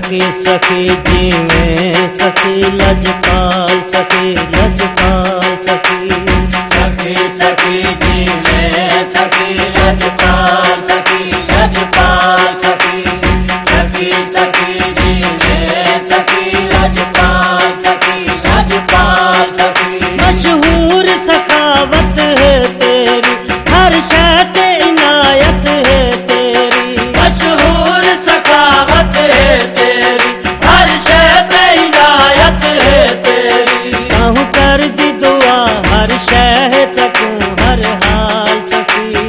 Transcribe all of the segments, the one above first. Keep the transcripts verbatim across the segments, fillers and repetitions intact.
सखी सखी जीवे सखी लजपाल सखी लजपाल सखी सखी सखी जीवे सखी लजपाल सखी लजपाल सखी सखी सखी जीवे सखी लजपाल सखी लजपाल सखी। मशहूर सखावत है तेरी हर शय ते इनायत है तेरी मशहूर सखावत है तेरी हर शय ते इनायत है तेरी। ताहू कर दी दुआ हर शय तकूं हर हाल सखी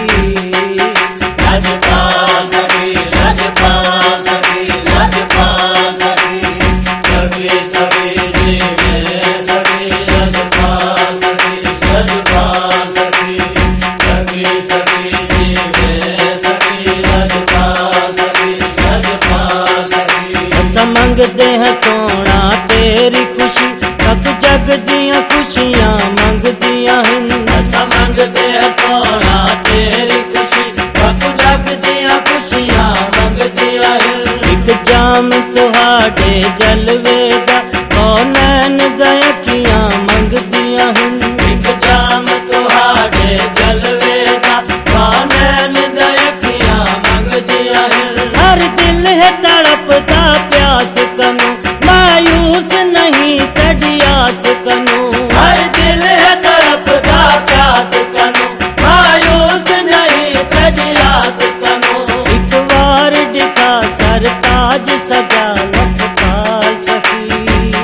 लजपाल सखी लजपाल सखी लजपाल सखी सखी सखी जीवे सखी लजपाल सखी लजपाल सखी सखी सखी जीवे सखी लजपाल सखी लजपाल सखी। समंगदे हैं सोना तेरी खुशी तक जग दियां खुशियां मंगदियां हैं समंगदे हैं सोना तेरी खुशी तक जग दियां खुशियां मंगदियां हैं। एक जाम तुहाडे जलवे दा कौनैन दा अखियां मंगदियां हैं एक जाम तुहाडे जलवे दा कौनैन दा अखियां मंगदियां हैं। हर दिल है तड़पदा प्यास कनु मायूस नहीं तड़ियास कनु हर दिल है तड़पदा प्यास कनु मायूस नहीं तड़ियास कनु। एक बार दिखा सरताज सजा लजपाल सखी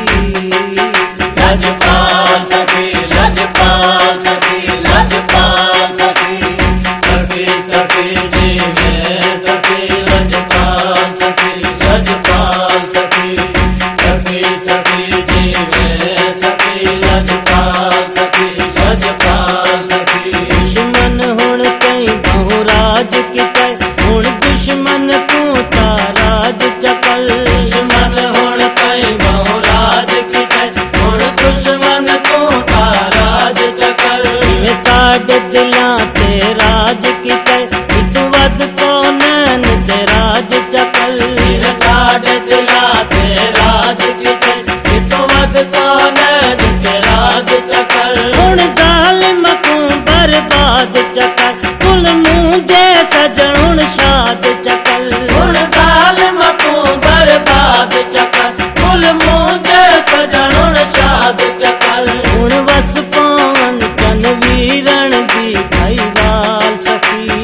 लजपाल सखी लजपाल सखी लजपाल सखी सखी सखी जीवे सखी लजपाल सखी लजपाल सखी सखी सखी जीवे सखी लजपाल सखी लजपाल सखी। दुश्मन हुण कई बहुराज किते हुण दुश्मन को ताराज चकल दुश्मन हुण कई बहुराज किते हुण दुश्मन को ताराज चकल। जिवें साडे दिलां ते राज किते इतों वध कौनैन ते राज चकल जिवें साडे दिलां ते राज किते इतों वध कौनैन ते राज चकल। हुण ज़ालिम को बर्बाद चकल कुल मुंजे सजण शाद चकल हुण ज़ालिम को बर्बाद चकल कुल मुंजे सजण शाद चकल। हुण वस पवन कन वीरण दी भाईवाल सखी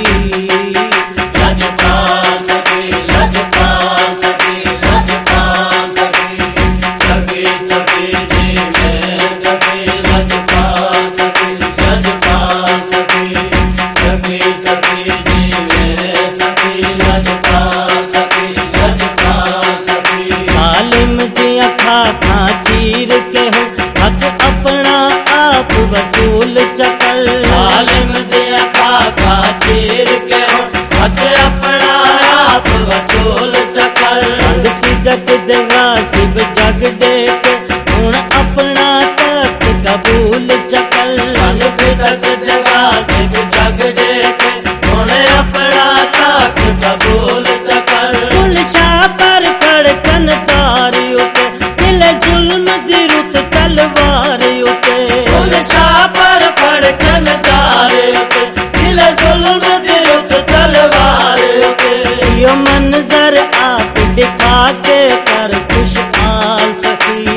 लजपाल सखी लजपाल सखी लजपाल सखी सखी सखी जीवे सखी लजपाल सखी लजपाल सखी सखी सखी जीवे सखी लजपाल सखी लजपाल सखी। जालिम दी अखा खा चीर के हो हक अपना आप वसूल चकल जालिम दे अखा खा चीर के हो हक अपना आप वसूल चकल। रंग फिदक दे गासिब जग देख हुण अपना तख्त कबूल चकल रंग फिदक जगा सिख जग देख हुण अपना तख्त कबूल चकल। कुल शाह पर फड़कन तार उते मिले जुल्म दी रुत तलवार उते कुल शाह पर फड़कन तार उते मिले जुल्म दी रुत तलवार उते। यो मंजर आप दिखा के कर खुशहाल सखी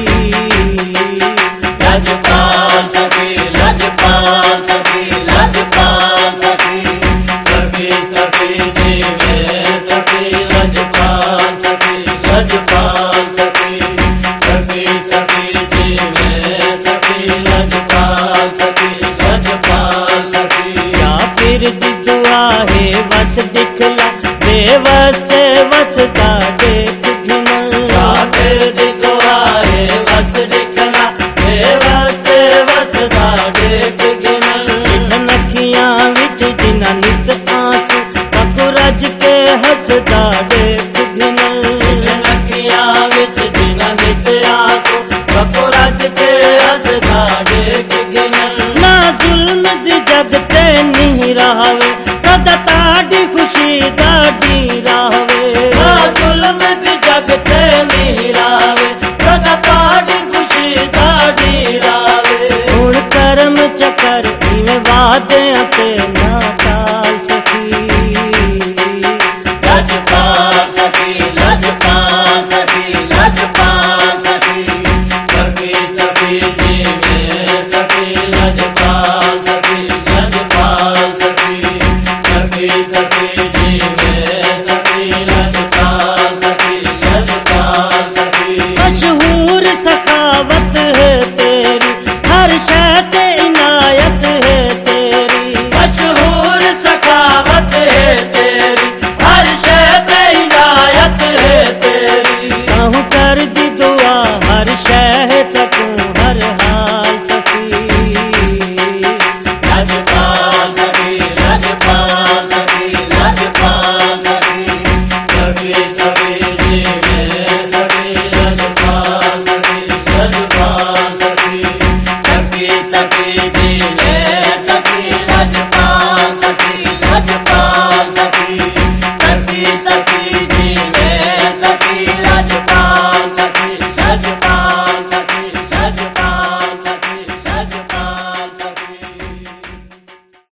लजपाल सखी लजपाल सखी लजपाल सखी सखी सखी जीवे सखी लजपाल सखी लजपाल सखी सखी सखी जीवे सखी लजपाल सखी लजपाल सखी। या फिर दी दुआ है वस दिखला बेवस वसदा देख घिनल काफिर दिखो आए वस दिखला बेवस वसदा देख घिनल। नखियां विच जिना नित आंसू तकु रज के हसदा देख घिनल नखियां विच जिना नित आंसू तकु रज के हसदा देख घिनल। ना जुल्म दी जग ते नहीं रहावे सदा ताड़ी खुशी दाड़ी रावे ना जुल्म दी जग सखी सखी जी में सखी लजपाल सखी लजपाल सखी। मशहूर सखावत है तेरी, हर शहते इनायत है तेरी। मशहूर सखावत है तेरी, हर शहते इनायत है तेरी। कहूँ कर दी दुआ हर शह तकूं हर हाल सखी। लजपाल सखी लजपाल सखी लजपाल सखी। सखी सखी जी में सखी लजपाल सखी लजपाल